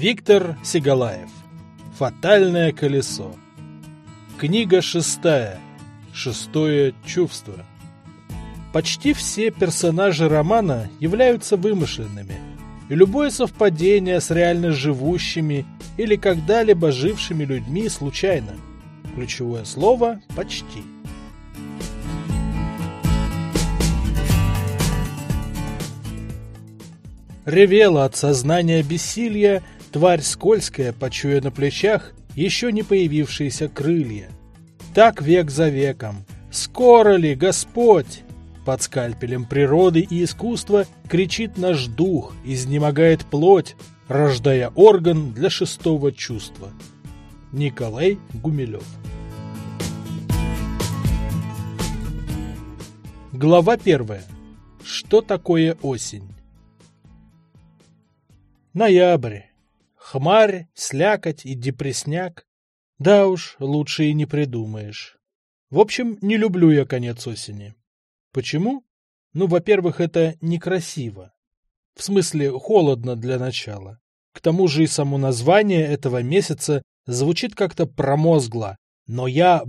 Виктор Сигалаев. Фатальное колесо. Книга 6. Шестое чувство. Почти все персонажи романа являются вымышленными, и любое совпадение с реально живущими или когда-либо жившими людьми случайно. Ключевое слово «почти». Ревела от сознания бессилия тварь скользкая, почуя на плечах еще не появившиеся крылья. Так век за веком. Скоро ли, Господь? Под скальпелем природы и искусства кричит наш дух, изнемогает плоть, рождая орган для шестого чувства. Николай Гумилев. Глава 1. Что такое осень? Ноябрь. Хмарь, слякоть и депресняк. Да уж, лучше и не придумаешь. В общем, не люблю я конец осени. Почему? Ну, во-первых, это некрасиво. В смысле, холодно для начала. К тому же и само название этого месяца звучит как-то промозгло. Но я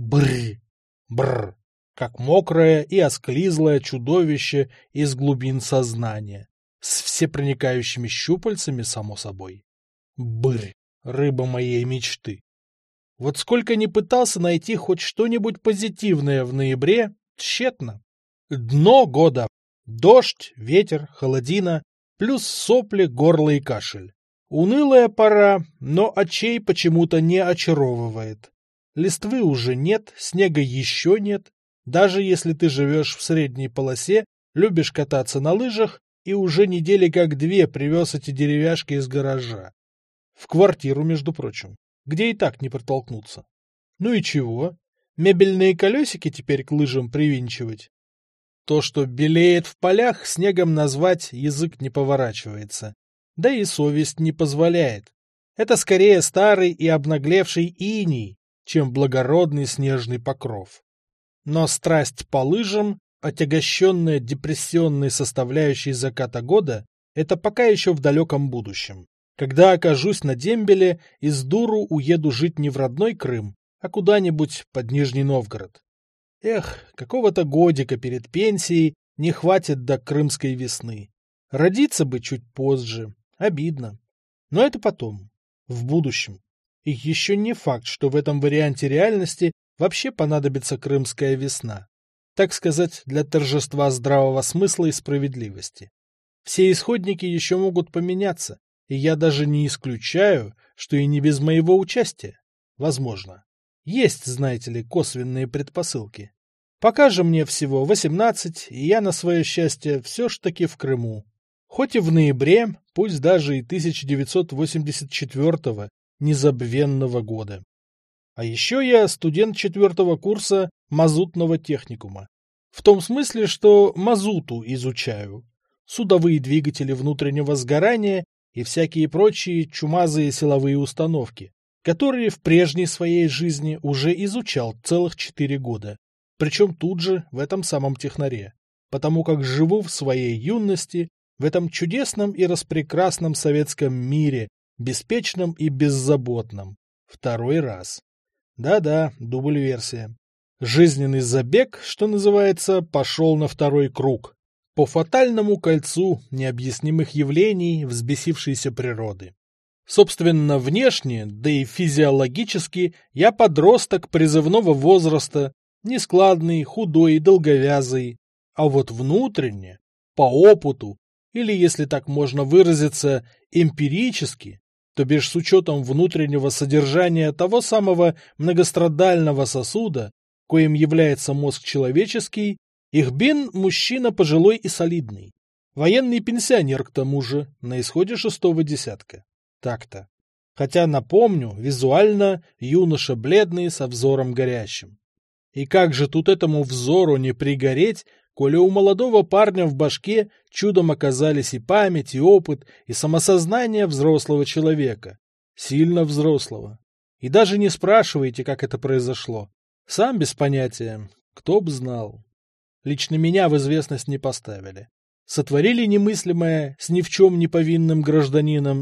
бррр, как мокрое и осклизлое чудовище из глубин сознания. С всепроникающими щупальцами, само собой. Бррр, рыба моей мечты. Вот сколько ни пытался найти хоть что-нибудь позитивное в ноябре, тщетно. Дно года. Дождь, ветер, холодина, плюс сопли, горло и кашель. Унылая пора, но очей почему-то не очаровывает. Листвы уже нет, снега еще нет. Даже если ты живешь в средней полосе, любишь кататься на лыжах и уже недели как две привез эти деревяшки из гаража. В квартиру, между прочим, где и так не протолкнуться. Ну и чего? Мебельные колесики теперь к лыжам привинчивать? То, что белеет в полях, снегом назвать язык не поворачивается. Да и совесть не позволяет. Это скорее старый и обнаглевший иней, чем благородный снежный покров. Но страсть по лыжам, отягощенная депрессионной составляющей заката года, это пока еще в далеком будущем. Когда окажусь на дембеле и с дуру уеду жить не в родной Крым, а куда-нибудь под Нижний Новгород. Эх, какого-то годика перед пенсией не хватит до крымской весны. Родиться бы чуть позже. Обидно. Но это потом. В будущем. И еще не факт, что в этом варианте реальности вообще понадобится крымская весна. Так сказать, для торжества здравого смысла и справедливости. Все исходники еще могут поменяться, и я даже не исключаю, что и не без моего участия. Возможно. Есть, знаете ли, косвенные предпосылки. Пока же мне всего 18, и я на свое счастье все ж таки в Крыму. Хоть и в ноябре, пусть даже и 1984-го, незабвенного года. А еще я студент 4-го курса мазутного техникума. В том смысле, что мазуту изучаю. Судовые двигатели внутреннего сгорания и всякие прочие чумазые силовые установки, которые в прежней своей жизни уже изучал целых 4 года. Причем тут же, в этом самом технаре. Потому как живу в своей юности, в этом чудесном и распрекрасном советском мире, беспечном и беззаботном. Второй раз. Да-да, дубль-версия. Жизненный забег, что называется, пошел на второй круг. По фатальному кольцу необъяснимых явлений взбесившейся природы. Собственно, внешне, да и физиологически, я подросток призывного возраста, нескладный, худой и долговязый. А вот внутренне, по опыту, или, если так можно выразиться, эмпирически, то бишь с учетом внутреннего содержания того самого многострадального сосуда, коим является мозг человеческий, Ихбин мужчина пожилой и солидный. Военный пенсионер, к тому же, на исходе 6-го десятка. Так-то. Хотя, напомню, визуально юноша бледный со взором горящим. И как же тут этому взору не пригореть, коли у молодого парня в башке чудом оказались и память, и опыт, и самосознание взрослого человека. Сильно взрослого. И даже не спрашивайте, как это произошло. Сам без понятия. Кто б знал. Лично меня в известность не поставили. Сотворили немыслимое с ни в чем не повинным гражданином и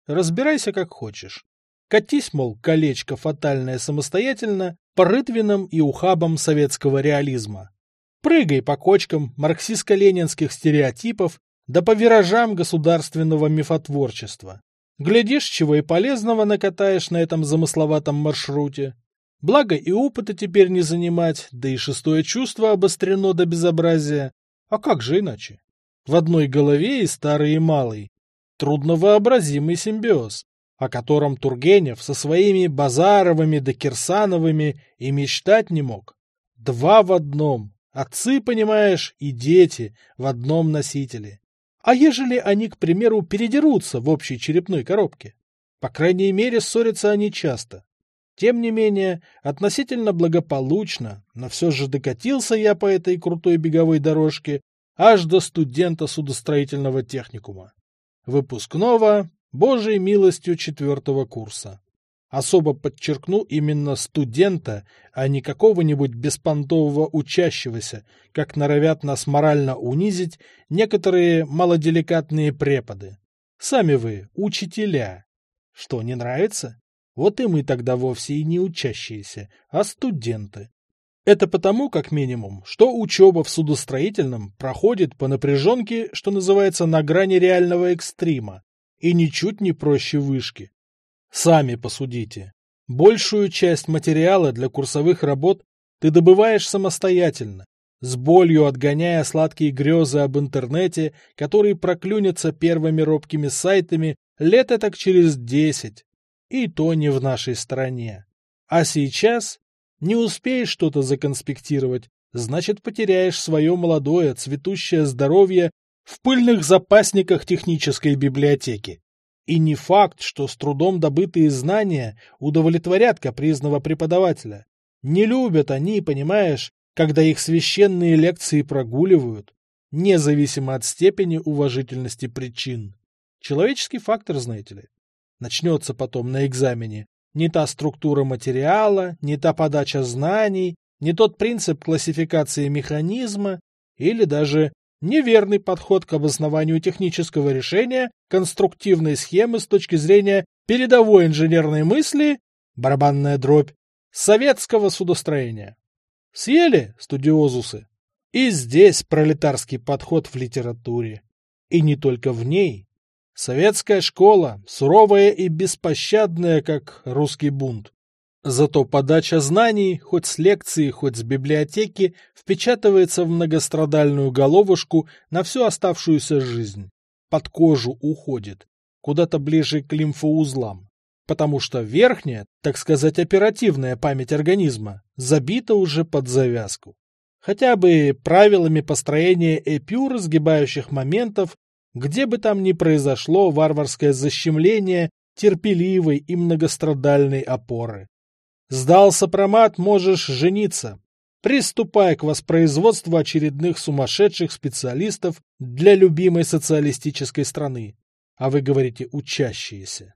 Разбирайся как хочешь. Катись, мол, колечко фатальное самостоятельно по рытвинам и ухабам советского реализма. Прыгай по кочкам марксистско-ленинских стереотипов да по виражам государственного мифотворчества. Глядишь, чего и полезного накатаешь на этом замысловатом маршруте. Благо и опыта теперь не занимать, да и шестое чувство обострено до безобразия. А как же иначе? В одной голове и старый, и малый. Трудновообразимый симбиоз, о котором Тургенев со своими Базаровыми да Кирсановыми и мечтать не мог. Два в одном. Отцы, понимаешь, и дети в одном носителе. А ежели они, к примеру, передерутся в общей черепной коробке? По крайней мере, ссорятся они часто. Тем не менее, относительно благополучно, но все же докатился я по этой крутой беговой дорожке аж до студента судостроительного техникума. Выпускного, Божьей милостью 4-го курса. Особо подчеркну именно студента, а не какого-нибудь беспонтового учащегося, как норовят нас морально унизить некоторые малоделикатные преподы. Сами вы учителя. Что, не нравится? Вот и мы тогда вовсе и не учащиеся, а студенты. Это потому, как минимум, что учеба в судостроительном проходит по напряженке, что называется, на грани реального экстрима, и ничуть не проще вышки. Сами посудите. Большую часть материала для курсовых работ ты добываешь самостоятельно, с болью отгоняя сладкие грезы об интернете, который проклюнется первыми робкими сайтами лет этак через 10. И то не в нашей стране. А сейчас не успеешь что-то законспектировать, значит потеряешь свое молодое цветущее здоровье в пыльных запасниках технической библиотеки. И не факт, что с трудом добытые знания удовлетворят капризного преподавателя. Не любят они, понимаешь, когда их священные лекции прогуливают, независимо от степени уважительности причин. Человеческий фактор, знаете ли. Начнется потом на экзамене не та структура материала, не та подача знаний, не тот принцип классификации механизма или даже неверный подход к обоснованию технического решения конструктивной схемы с точки зрения передовой инженерной мысли, барабанная дробь, советского судостроения. Съели, студиозусы? И здесь пролетарский подход в литературе. И не только в ней. Советская школа, суровая и беспощадная, как русский бунт. Зато подача знаний, хоть с лекции, хоть с библиотеки, впечатывается в многострадальную головушку на всю оставшуюся жизнь. Под кожу уходит, куда-то ближе к лимфоузлам. Потому что верхняя, так сказать, оперативная память организма забита уже под завязку. Хотя бы правилами построения эпюр сгибающих моментов, где бы там ни произошло варварское защемление терпеливой и многострадальной опоры. Сдал сопромат, можешь жениться. Приступай к воспроизводству очередных сумасшедших специалистов для любимой социалистической страны. А вы говорите учащиеся.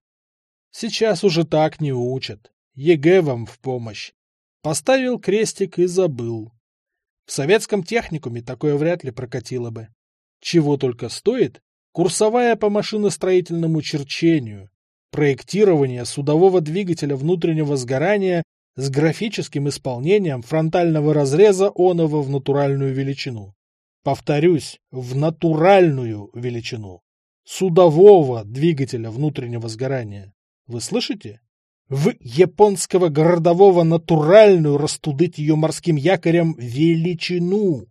Сейчас уже так не учат. ЕГЭ вам в помощь. Поставил крестик и забыл. В советском техникуме такое вряд ли прокатило бы. Чего только стоит курсовая по машиностроительному черчению, проектирование судового двигателя внутреннего сгорания с графическим исполнением фронтального разреза оного в натуральную величину. Повторюсь, в натуральную величину. Судового двигателя внутреннего сгорания. Вы слышите? В японского городового натуральную растудыть ее морским якорем величину.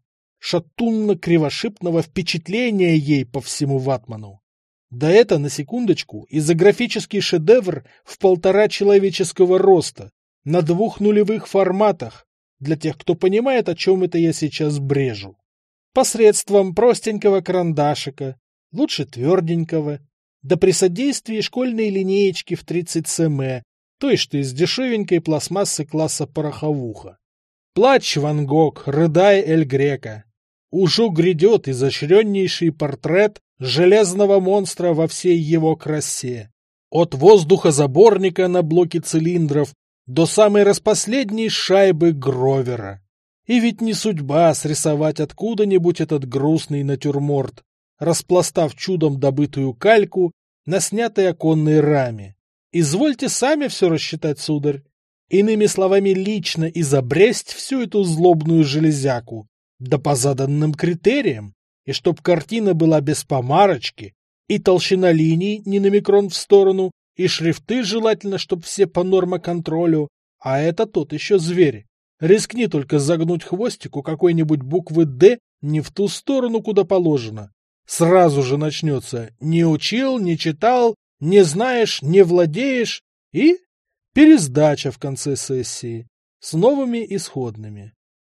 Шатунно-кривошипного впечатления ей по всему ватману. Да это, на секундочку, изографический шедевр в 1,5 человеческого роста, на 2 нулевых форматах, для тех, кто понимает, о чем это я сейчас брежу. Посредством простенького карандашика, лучше тверденького, да при содействии школьной линеечки в 30 см, той, что из дешевенькой пластмассы класса пороховуха. Плачь, Ван Гог, рыдай, Эль Греко. Ужо грядет изощреннейший портрет железного монстра во всей его красе. От воздухозаборника на блоке цилиндров до самой распоследней шайбы Гровера. И ведь не судьба срисовать откуда-нибудь этот грустный натюрморт, распластав чудом добытую кальку на снятой оконной раме. Извольте сами все рассчитать, сударь. Иными словами, лично изобресть всю эту злобную железяку, да по заданным критериям, и чтоб картина была без помарочки, и толщина линий не на микрон в сторону, и шрифты желательно, чтоб все по нормоконтролю, а это тот еще зверь. Рискни только загнуть хвостик у какой-нибудь буквы «Д» не в ту сторону, куда положено. Сразу же начнется «не учил, не читал, не знаешь, не владеешь» и пересдача в конце сессии с новыми исходными.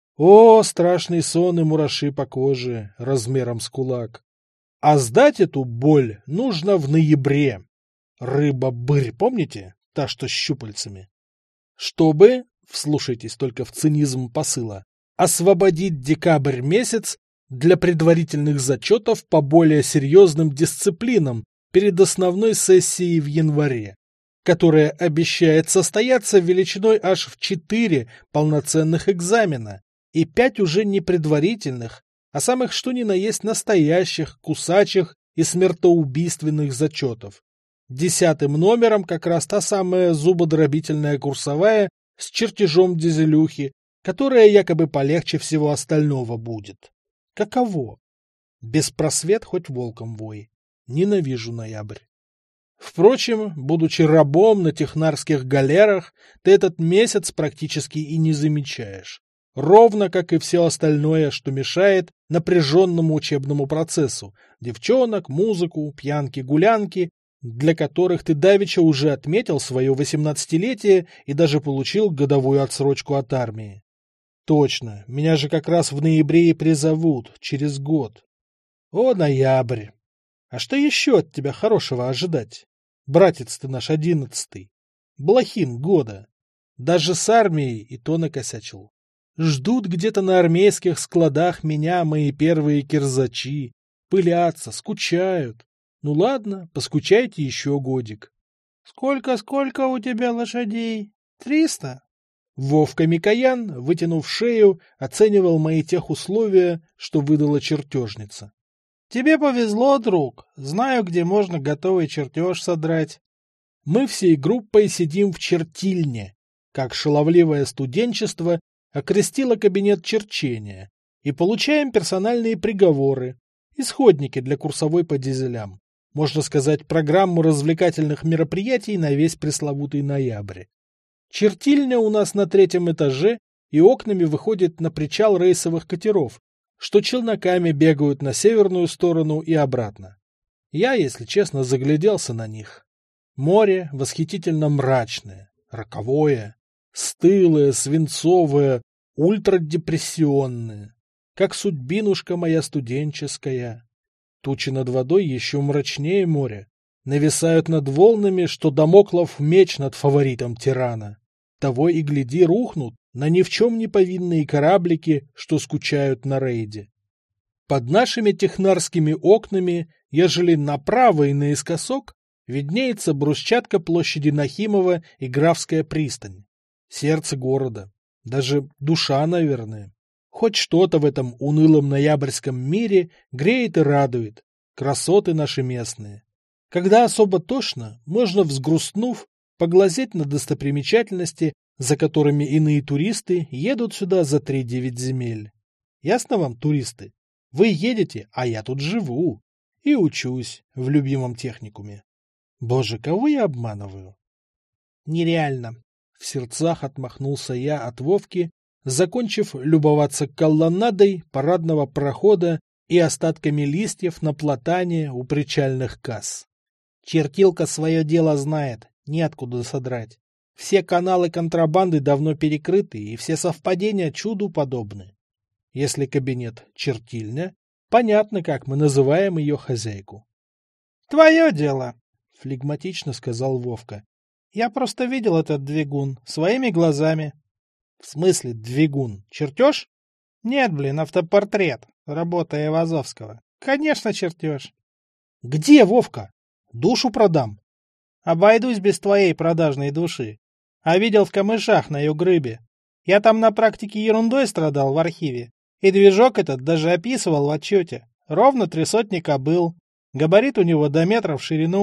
О, страшный сон и мураши по коже размером с кулак. А сдать эту боль нужно в ноябре. Рыба-бырь, помните? Та, что с щупальцами. Чтобы, вслушайтесь только в цинизм посыла, освободить декабрь месяц для предварительных зачетов по более серьезным дисциплинам перед основной сессией в январе, которая обещает состояться величиной аж в 4 полноценных экзамена и 5 уже не предварительных, а самых что ни на есть настоящих, кусачих и смертоубийственных зачетов. 10-м номером как раз та самая зубодробительная курсовая с чертежом дизелюхи, которая якобы полегче всего остального будет. Каково? Беспросвет хоть волком вой. Ненавижу ноябрь. Впрочем, будучи рабом на технарских галерах, ты этот месяц практически и не замечаешь. Ровно как и все остальное, что мешает напряженному учебному процессу. Девчонок, музыку, пьянки-гулянки, для которых ты давеча уже отметил свое 18-летие и даже получил годовую отсрочку от армии. Точно, меня же как раз в ноябре и призовут, через год. О, ноябрь! А что еще от тебя хорошего ожидать? Братец ты наш 11-й. Блохин года. Даже с армией и то накосячил. Ждут где-то на армейских складах меня мои первые кирзачи. Пылятся, скучают. Ну ладно, поскучайте еще годик. Сколько у тебя лошадей? 300? Вовка Микоян, вытянув шею, оценивал мои техусловия, что выдала чертежница. Тебе повезло, друг. Знаю, где можно готовый чертеж содрать. Мы всей группой сидим в чертильне, как шаловливое студенчество окрестило кабинет черчения, и получаем персональные приговоры, исходники для курсовой по дизелям. Можно сказать, программу развлекательных мероприятий на весь пресловутый ноябрь. Чертильня у нас на 3-м этаже и окнами выходит на причал рейсовых катеров, что челноками бегают на северную сторону и обратно. Я, если честно, загляделся на них. Море восхитительно мрачное, роковое, стылое, свинцовое, ультрадепрессионное, как судьбинушка моя студенческая. Тучи над водой еще мрачнее моря, нависают над волнами, что дамоклов меч над фаворитом тирана. Того и гляди рухнут на ни в чем не повинные кораблики, что скучают на рейде. Под нашими технарскими окнами, ежели направо и наискосок, виднеется брусчатка площади Нахимова и Графская пристань. Сердце города. Даже душа, наверное. Хоть что-то в этом унылом ноябрьском мире греет и радует. Красоты наши местные. Когда особо тошно, можно, взгрустнув, поглазеть на достопримечательности, за которыми иные туристы едут сюда за 3-9 земель. Ясно вам, туристы? Вы едете, а я тут живу. И учусь в любимом техникуме. Боже, кого я обманываю? Нереально. В сердцах отмахнулся я от Вовки, закончив любоваться колоннадой парадного прохода и остатками листьев на платане у причальных касс. Чертилка свое дело знает, неоткуда содрать. Все каналы контрабанды давно перекрыты, и все совпадения чуду подобны. Если кабинет чертильня, понятно, как мы называем ее хозяйку. — Твое дело, — флегматично сказал Вовка. — Я просто видел этот двигун своими глазами. — В смысле двигун? Чертеж? — Нет, блин, автопортрет, работа Айвазовского. Конечно, чертеж. — Где, Вовка? Душу продам. — Обойдусь без твоей продажной души. А видел в камышах на Югрыбе. Я там на практике ерундой страдал в архиве. И движок этот даже описывал в отчете. Ровно 300 кобыл. Габарит у него до метра в ширину.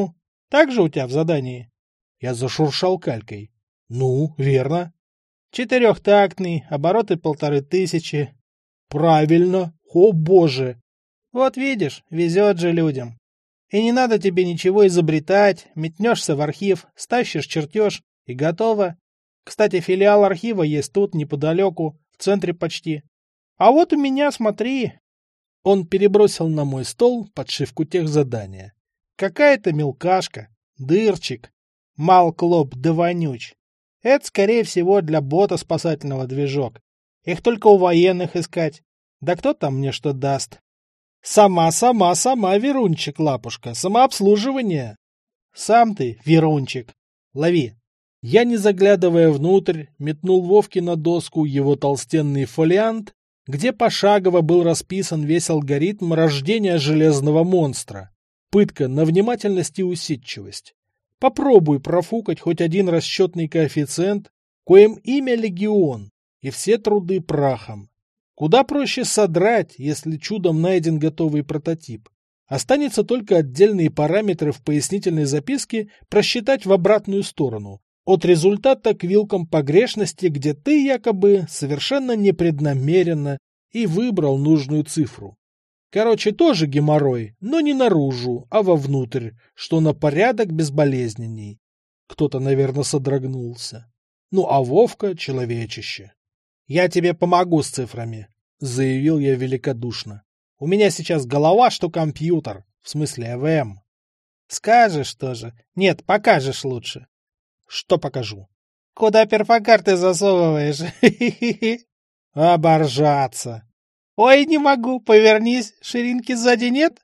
Так же у тебя в задании? Я зашуршал калькой. Ну, верно. Четырехтактный, обороты 1500. Правильно. О, боже. Вот видишь, везет же людям. И не надо тебе ничего изобретать, метнешься в архив, стащишь чертеж и готово. Кстати, филиал архива есть тут, неподалеку, в центре почти. А вот у меня, смотри. Он перебросил на мой стол подшивку техзадания. Какая-то мелкашка, дырчик, мал клоп да вонюч. Это, скорее всего, для бота спасательного движок. Их только у военных искать. Да кто там мне что даст? Сама, Верунчик, лапушка, самообслуживание. Сам ты, Верунчик. Лови. Я, не заглядывая внутрь, метнул Вовке на доску его толстенный фолиант, где пошагово был расписан весь алгоритм рождения железного монстра. Пытка на внимательность и усидчивость. Попробуй профукать хоть один расчетный коэффициент, коим имя легион, и все труды прахом. Куда проще содрать, если чудом найден готовый прототип. Останется только отдельные параметры в пояснительной записке просчитать в обратную сторону, от результата к вилкам погрешности, где ты якобы совершенно непреднамеренно и выбрал нужную цифру. Короче, тоже геморрой, но не наружу, а вовнутрь, что на порядок безболезненней. Кто-то, наверное, содрогнулся. Ну, а Вовка человечище. «Я тебе помогу с цифрами», — заявил я великодушно. «У меня сейчас голова, что компьютер, в смысле ЭВМ». «Скажешь тоже. Нет, покажешь лучше». «Что покажу?» «Куда перфокарты засовываешь?» «Оборжаться». «Ой, не могу, повернись, ширинки сзади нет?»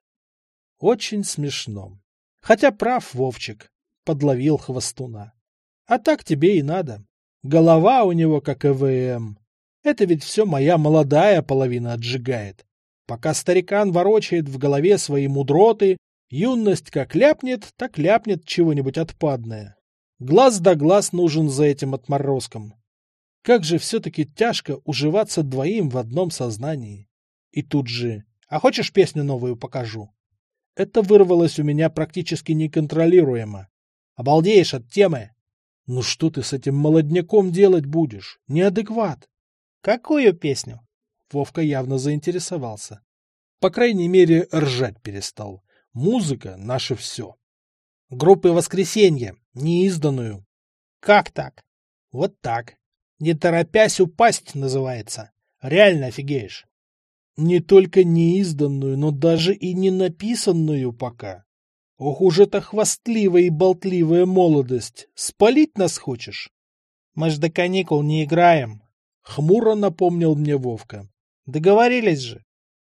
Очень смешно. Хотя прав Вовчик, подловил хвостуна. А так тебе и надо. Голова у него как ЭВМ. Это ведь все моя молодая половина отжигает. Пока старикан ворочает в голове свои мудроты, юность как ляпнет, так ляпнет чего-нибудь отпадное. Глаз да глаз нужен за этим отморозком. Как же все-таки тяжко уживаться двоим в одном сознании. И тут же: «А хочешь, песню новую покажу?» Это вырвалось у меня практически неконтролируемо. «Обалдеешь от темы!» «Ну что ты с этим молодняком делать будешь? Неадекват!» «Какую песню?» Вовка явно заинтересовался. По крайней мере, ржать перестал. Музыка — наше все. «Группы «Воскресенье», неизданную». «Как так?» «Вот так. Не торопясь упасть» называется. Реально офигеешь. Не только неизданную, но даже и не написанную пока. Ох уж эта хвастливая и болтливая молодость. Спалить нас хочешь? Мы ж до каникул не играем. Хмуро напомнил мне Вовка. Договорились же?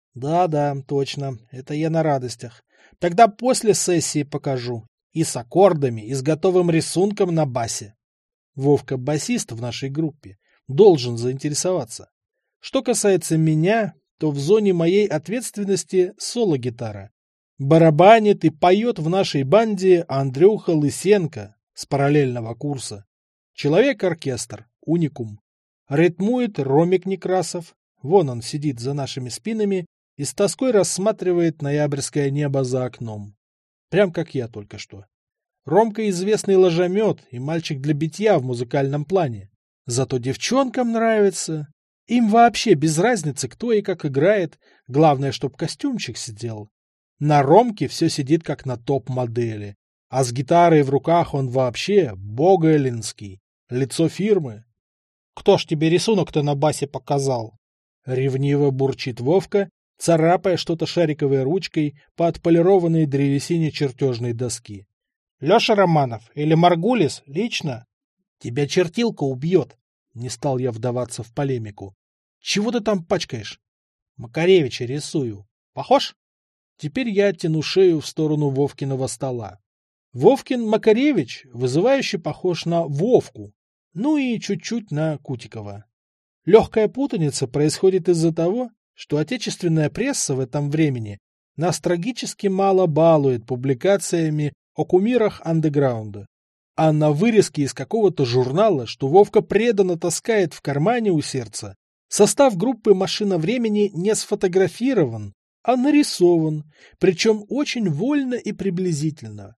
Да, точно. Это я на радостях. Тогда после сессии покажу. И с аккордами, и с готовым рисунком на басе. Вовка басист в нашей группе. Должен заинтересоваться. Что касается меня, то в зоне моей ответственности соло-гитара. Барабанит и поет в нашей банде Андрюха Лысенко с параллельного курса. Человек-оркестр, уникум. Ритмует Ромик Некрасов. Вон он сидит за нашими спинами и с тоской рассматривает ноябрьское небо за окном. Прям как я только что. Ромка известный ложемет и мальчик для битья в музыкальном плане. Зато девчонкам нравится. Им вообще без разницы, кто и как играет. Главное, чтоб костюмчик сидел. На Ромке все сидит как на топ-модели. А с гитарой в руках он вообще богоэллинский. Лицо фирмы. «Кто ж тебе рисунок-то на басе показал?» Ревниво бурчит Вовка, царапая что-то шариковой ручкой по отполированной древесине чертежной доски. «Леша Романов или Маргулис лично?» «Тебя чертилка убьет!» Не стал я вдаваться в полемику. «Чего ты там пачкаешь?» «Макаревича рисую. Похож?» Теперь я тяну шею в сторону Вовкиного стола. Вовкин Макаревич вызывающе похож на Вовку, ну и чуть-чуть на Кутикова. Легкая путаница происходит из-за того, что отечественная пресса в этом времени нас трагически мало балует публикациями о кумирах андеграунда. А на вырезке из какого-то журнала, что Вовка преданно таскает в кармане у сердца, состав группы «Машина времени» не сфотографирован, а нарисован, причем очень вольно и приблизительно.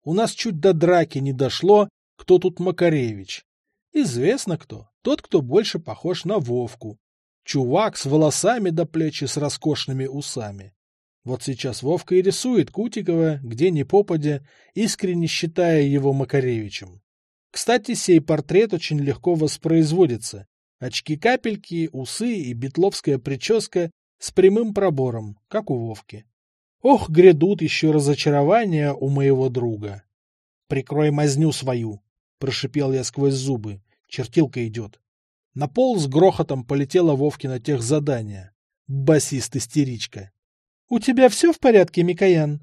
У нас чуть до драки не дошло, кто тут Макаревич. Известно кто. Тот, кто больше похож на Вовку. Чувак с волосами до плеч и с роскошными усами. Вот сейчас Вовка и рисует Кутикова, где ни попадя, искренне считая его Макаревичем. Кстати, сей портрет очень легко воспроизводится. Очки-капельки, усы и бетловская прическа с прямым пробором, как у Вовки. Ох, грядут еще разочарования у моего друга. «Прикрой мазню свою!» — прошипел я сквозь зубы. Чертилка идет. На пол с грохотом полетела Вовкина техзадание. Басист-истеричка. — У тебя все в порядке, Микоян?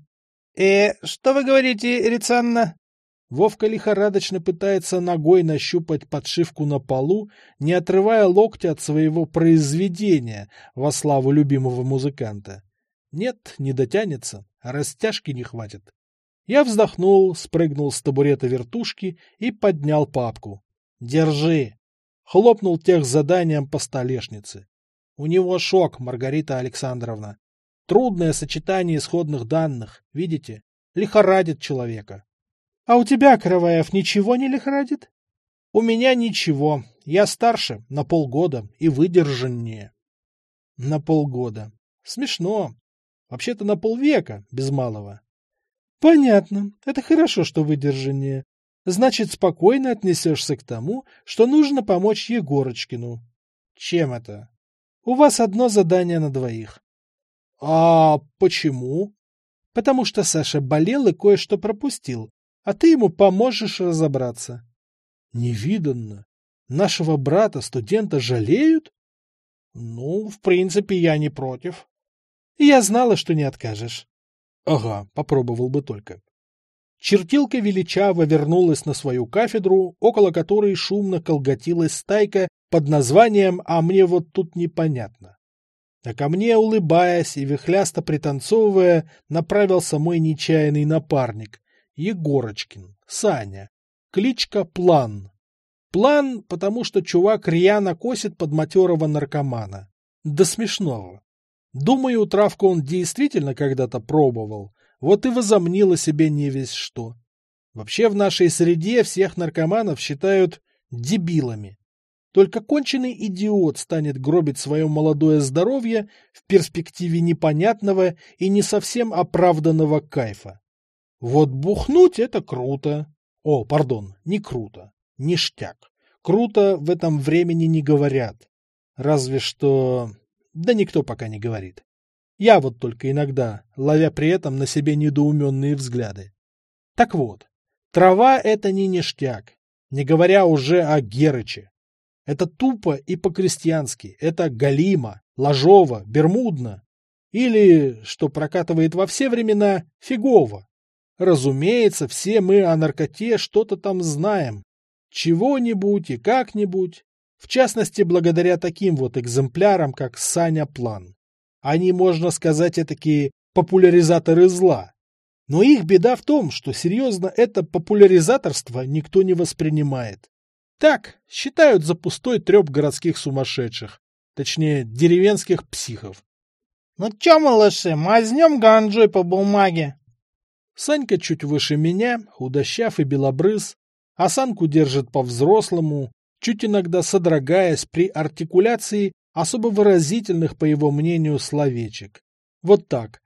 — Что вы говорите, Рицанна? Вовка лихорадочно пытается ногой нащупать подшивку на полу, не отрывая локтя от своего произведения во славу любимого музыканта. Нет, не дотянется, растяжки не хватит. Я вздохнул, спрыгнул с табурета вертушки и поднял папку. «Держи!» Хлопнул техзаданием по столешнице. У него шок, Маргарита Александровна. Трудное сочетание исходных данных, видите? Лихорадит человека. — А у тебя, Караваев, ничего не лихорадит? — У меня ничего. Я старше на полгода и выдержаннее. — На полгода. Смешно. Вообще-то на полвека, без малого. — Понятно. Это хорошо, что выдержаннее. Значит, спокойно отнесешься к тому, что нужно помочь Егорочкину. — Чем это? — У вас одно задание на двоих. — А почему? — Потому что Саша болел и кое-что пропустил, а ты ему поможешь разобраться. — Невиданно. Нашего брата-студента жалеют? — Ну, в принципе, я не против. — Я знала, что не откажешь. — Ага, попробовал бы только. Чертилка величаво вернулась на свою кафедру, около которой шумно колготилась стайка под названием «А мне вот тут непонятно». А ко мне, улыбаясь и вихлясто пританцовывая, направился мой нечаянный напарник, Егорочкин, Саня, кличка План. План, потому что чувак рьяно косит под матерого наркомана. До смешного. Думаю, травку он действительно когда-то пробовал, вот и возомнил о себе невесть что. Вообще в нашей среде всех наркоманов считают дебилами. Только конченый идиот станет гробить свое молодое здоровье в перспективе непонятного и не совсем оправданного кайфа. Вот бухнуть — это круто. О, пардон, не круто. Ништяк. Круто в этом времени не говорят. Разве что... Да никто пока не говорит. Я вот только иногда, ловя при этом на себе недоуменные взгляды. Так вот, трава — это не ништяк, не говоря уже о Герыче. Это тупо и по-крестьянски, это галимо, ложово, бермудно. Или, что прокатывает во все времена, фигово. Разумеется, все мы о наркоте что-то там знаем. Чего-нибудь и как-нибудь. В частности, благодаря таким вот экземплярам, как Саня План. Они, можно сказать, этакие популяризаторы зла. Но их беда в том, что серьезно это популяризаторство никто не воспринимает. Так, считают за пустой треп городских сумасшедших. Точнее, деревенских психов. Ну чё, малыши, мазнем ганджой по бумаге? Санька чуть выше меня, худощав и белобрыз. Осанку держит по-взрослому, чуть иногда содрогаясь при артикуляции особо выразительных, по его мнению, словечек. Вот так.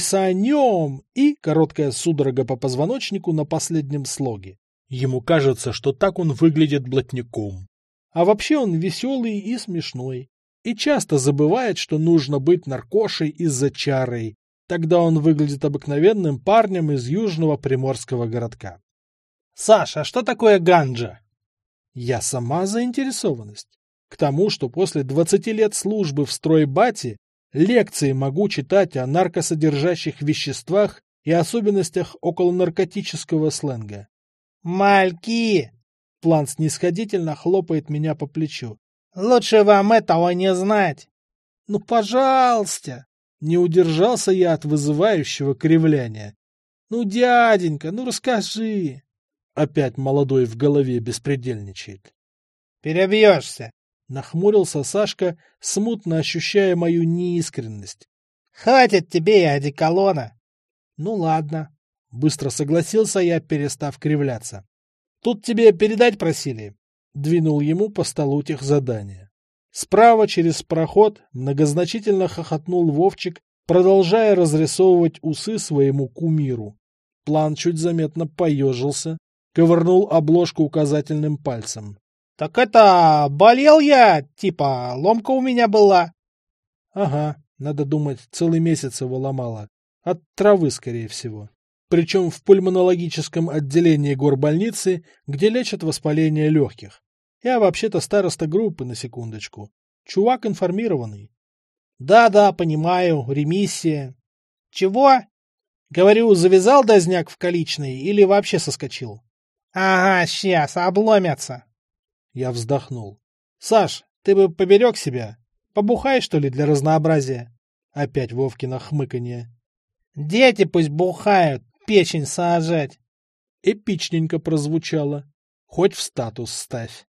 Рисанем и короткая судорога по позвоночнику на последнем слоге. Ему кажется, что так он выглядит блатняком. А вообще он веселый и смешной. И часто забывает, что нужно быть наркошей из-за чарой. Тогда он выглядит обыкновенным парнем из южного приморского городка. Саша, а что такое ганджа? Я сама заинтересованность. К тому, что после 20 лет службы в стройбате лекции могу читать о наркосодержащих веществах и особенностях околонаркотического сленга. Мальки! План снисходительно хлопает меня по плечу. Лучше вам этого не знать. Ну, пожалуйста! Не удержался я от вызывающего кривляния. Ну, дяденька, ну расскажи. Опять молодой в голове беспредельничает. Перебьешься. Нахмурился Сашка, смутно ощущая мою неискренность. Хватит тебе и одеколона. Ну ладно. Быстро согласился я, перестав кривляться. Тут тебе передать просили. Двинул ему по столу техзадания. Справа через проход многозначительно хохотнул Вовчик, продолжая разрисовывать усы своему кумиру. План чуть заметно поежился, ковырнул обложку указательным пальцем. — Так это, болел я, типа, ломка у меня была. — Ага, надо думать, целый месяц его ломало. От травы, скорее всего. Причем в пульмонологическом отделении горбольницы, где лечат воспаление легких. Я вообще-то староста группы, на секундочку. Чувак информированный. Да, понимаю, ремиссия. Чего? Говорю, завязал дозняк в количной или вообще соскочил? Ага, сейчас, обломятся. Я вздохнул. Саш, ты бы поберег себя. Побухай, что ли, для разнообразия? Опять Вовкино хмыканье. Дети пусть бухают, печень сажать. Эпичненько прозвучало. Хоть в статус ставь.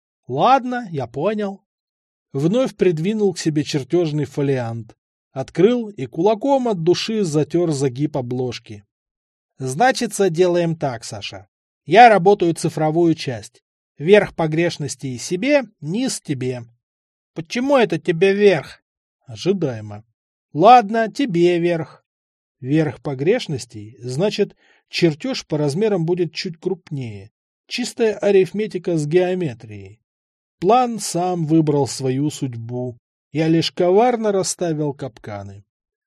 Ладно, я понял. Вновь придвинул к себе чертежный фолиант. Открыл и кулаком от души затер загиб обложки. Значится, делаем так, Саша. Я работаю цифровую часть. Верх погрешностей себе, низ тебе. Почему это тебе верх? Ожидаемо. Ладно, тебе верх. Верх погрешностей, значит, чертеж по размерам будет чуть крупнее. Чистая арифметика с геометрией. План сам выбрал свою судьбу. Я лишь коварно расставил капканы.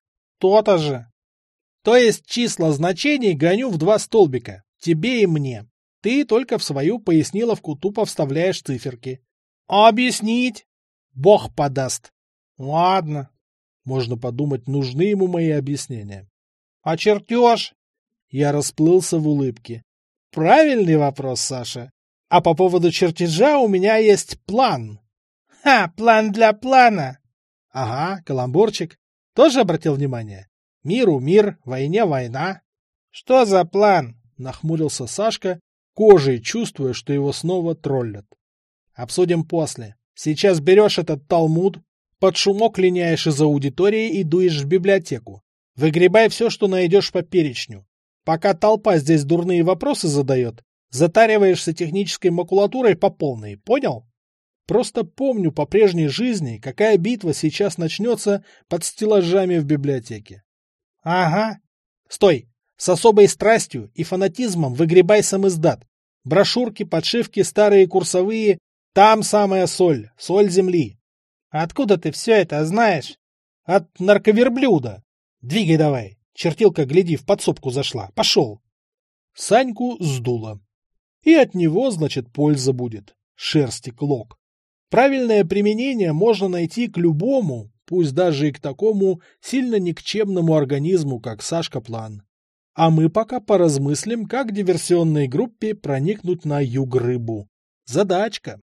То-то же. То есть числа значений гоню в два столбика. Тебе и мне. Ты только в свою поясниловку тупо вставляешь циферки. А объяснить? Бог подаст. Ладно. Можно подумать, нужны ему мои объяснения. А чертеж? Я расплылся в улыбке. Правильный вопрос, Саша. А по поводу чертежа у меня есть план. Ха, план для плана. Ага, каламбурчик. Тоже обратил внимание? Миру мир, войне война. Что за план? Нахмурился Сашка, кожей чувствуя, что его снова троллят. Обсудим после. Сейчас берешь этот талмуд, под шумок линяешь из аудитории и дуешь в библиотеку. Выгребай все, что найдешь по перечню. Пока толпа здесь дурные вопросы задает, затариваешься технической макулатурой по полной, понял? Просто помню по прежней жизни, какая битва сейчас начнется под стеллажами в библиотеке. Ага. Стой! С особой страстью и фанатизмом выгребай самиздат. Брошюрки, подшивки, старые курсовые. Там самая соль, соль земли. Откуда ты все это знаешь? От нарковерблюда. Двигай давай. Чертилка, гляди, в подсобку зашла. Пошел. Саньку сдуло. И от него, значит, польза будет. Шерсти клок. Правильное применение можно найти к любому, пусть даже и к такому сильно никчемному организму, как Сашка План. А мы пока поразмыслим, как диверсионной группе проникнуть на юг-рыбу. Задачка.